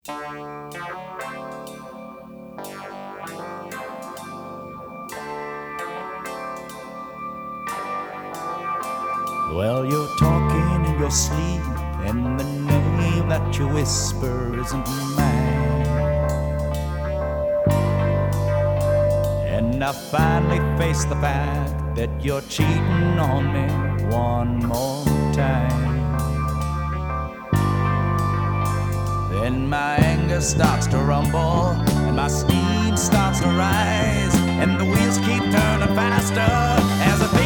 Well, you're talking in your sleep, and the name that you whisper isn't mine. And I finally face the fact that you're cheating on me one more time. Then my anger starts to rumble, and my steam starts to rise, and the wheels keep turning faster as I